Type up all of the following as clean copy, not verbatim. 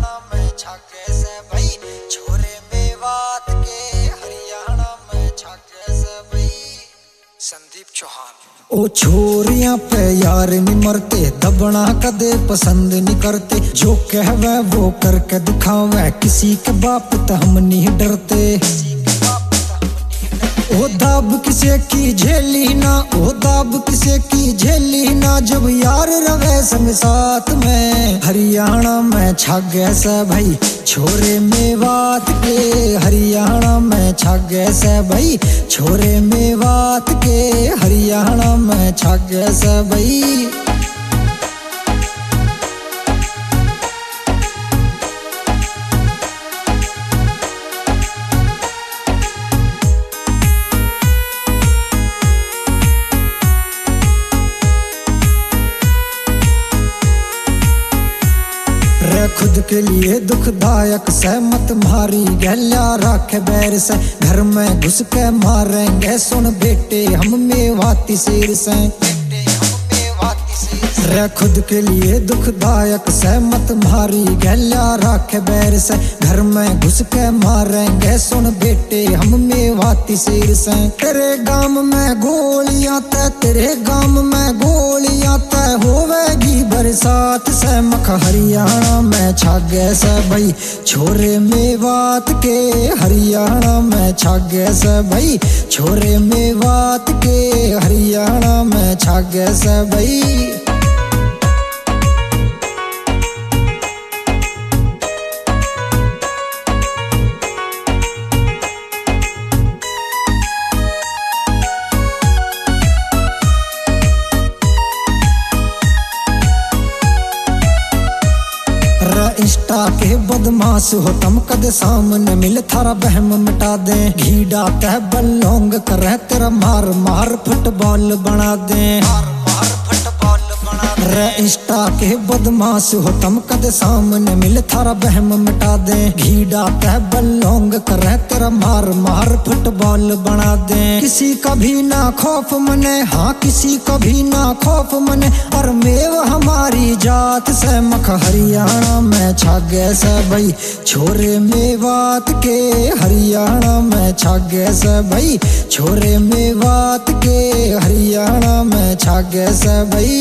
हरियाणा में छाके से भाई छोरे मेवात के, हरियाणा में छाके से भाई। संदीप चौहान। ओ छोरियां पे यार नहीं मरते, दबना कदे पसंद नहीं करते, जो कहवे वो करके दिखावे, किसी के बाप तो हम नहीं डरते। ओ दाब किसे की झेली ना, ओ दाब किसे की झेली ना, जब यार रवे संग साथ में। हरियाणा में छागे से भाई छोरे मेवात के, हरियाणा में छागे से भाई छोरे मेवात के, हरियाणा में छागे से भाई। खुद के लिए दुखदायक सहमत मारी गहल्या राखे बैर से, घर में घुस के मारेंगे सुन बेटे हम मेवाती शेर से। रे खुद के लिए दुखदायक सहमत मारी गहल्या राखे बैर से, घर में घुस के मारेंगे सुन बेटे हम मेवाती शेर से। तेरे गांव में गोलियां तय, तेरे गांव में गोलियां तय होवेगी बरसात से। मख हरियाणा में छागे से भाई छोरे मेवात के, हरियाणा में छागे से भाई छोरे मेवात के, हरियाणा में छागे से भाई। इंस्टा के बदमाश हो तुम कद सामने मिल, थारा बहम मिटा दे, घी डालता बल्लोंग करे तेरा मार मार फुटबॉल बना दे। रे इंस्टा के बदमाश हो तुम कद सामने मिल, थारा बहम मिटा दे, घी डालता बल्लोंग करे तेरा मार मार फुटबॉल बना दे। किसी का भी ना खौफ मने, हाँ किसी का भी ना खौफ मने, और मेव हमारी जात से। मख हरियाणा में छागे से भाई छोरे मेवात के, हरियाणा में छागे से भाई छोरे मेवात के, हरियाणा में छागे से भाई।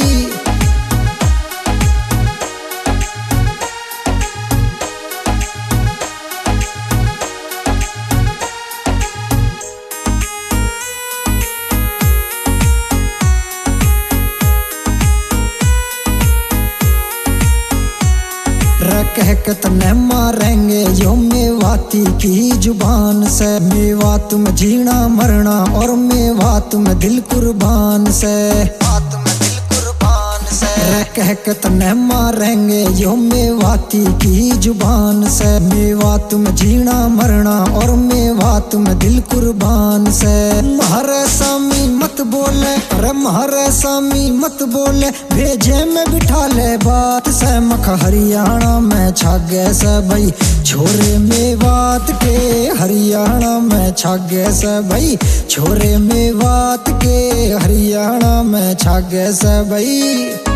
कह के तने मारेंगे यो मेवाती की जुबान से, मेवात में जीना मरना और मेवात में दिल कुर्बान से। कह के तने मारेंगे यो मेवाती की जुबान से, मेवात में जीना मरना और मेवात में दिल कुर्बान से। महारे सामी मत बोले, अरे महारे सामी मत बोले, भेजे में बिठा ले बात से। मख हरियाणा में छागे से भाई छोरे मेवात के, हरियाणा में छागे से भाई छोरे मेवात के, हरियाणा में छागे से भाई।